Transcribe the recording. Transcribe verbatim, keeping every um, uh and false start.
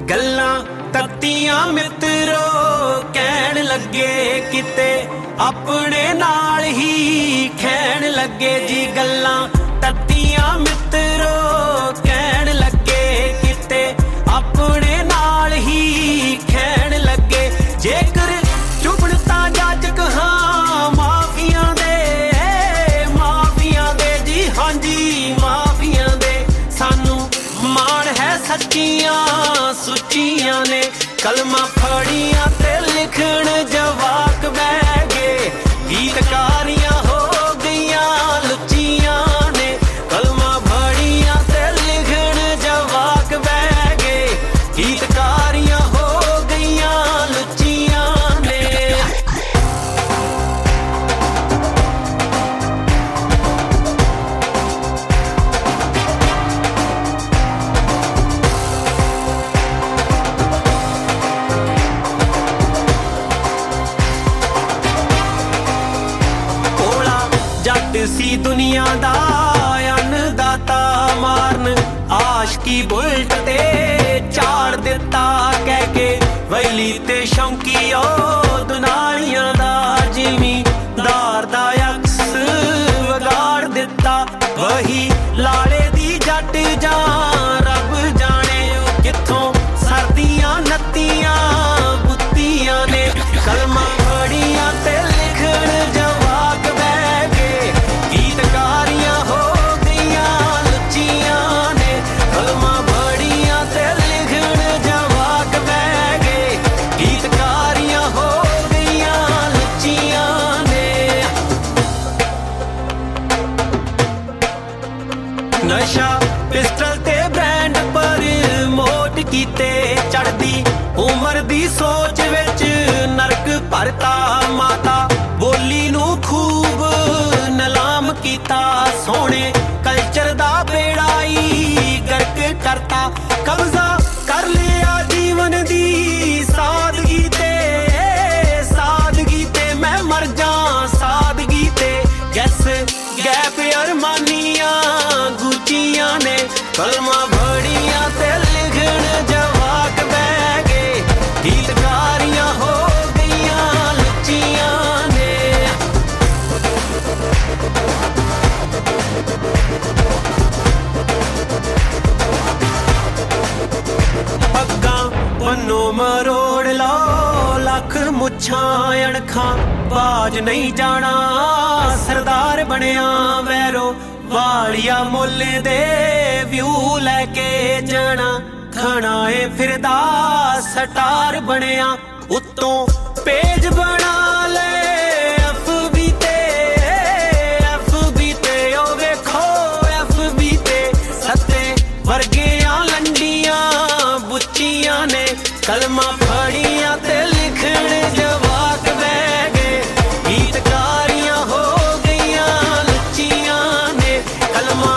गल्लां तत्तियां मित्रो कहण लगे किते अपने नाल ही खैण लगे जी। गल्लां तत्तियां मित्रो कहण लगे किते अपने नाल ही खैण लगे। जेकर चुभण तां जज कहां माफियां दे माफियां दे जी। हाँ जी माफियां दे सानू मान है सच्चियां सुचियां ने। कलमा फड़ियां ते लिखण जवाक बह गए गीतकारियां हो गईयां लुचियां ने। कलमा फड़ियां ते लिखण जवाक बह गए गीतकारियां हो गईयां लुचियां ने। सी दुनिया दा अन्नदाता मारन आशकी बुलट ते चाड़ दिता कह के वैली ते शौकी ओ दुनालियां दा जिमीदार दा अक्स वगाड़ दिता। वही लाड़े दी जट जा रब जाने किथों सर्दियां नत्तियां बुत्तियां ने। कलमा फड़ियां ते लिखण जवाक बह गए गीतकारियां हो गईयां लुचियां ने। कलमा फड़ियां ते लिखण जवाक बह गए गीतकारियां हो गईयां लुचियां ने। नशा पिस्टल ते ब्रांड पर मोट कीते चढ़दी उमर दी सोच विच नरक भरता। माता बोली नू खूब नलाम कीता सोने कल्चर दा बेड़ाई गर्क करता। कब्जा कर लिया जीवन दी सादगी ते सादगी ते मैं मर जा सादगी ते। गैस गैप अरमानियां गुचियां ने। कलमा भड़ियां ते लिखण जवाक बह गए गीतकारियां हो गईयां लुचियां ने। पग्गां बन्नो मरोड़ लो लख मुच्छां अणखां बाज नहीं जाना सरदार बनिया वैरो वालिया मुल दे व्यू लैके जाना। खणाए फिरदा सटार बनिया उत्तों पेज बना ले एफ बी ते एफ बी ते ओ वेखो एफ बी ते सत्ते वर्गियां लंडियां बुच्चियां ने। कलमा फड़ियां ते लिखण जवाक बह गए गीतकारियां हो गईयां लुचियां ने। कलमा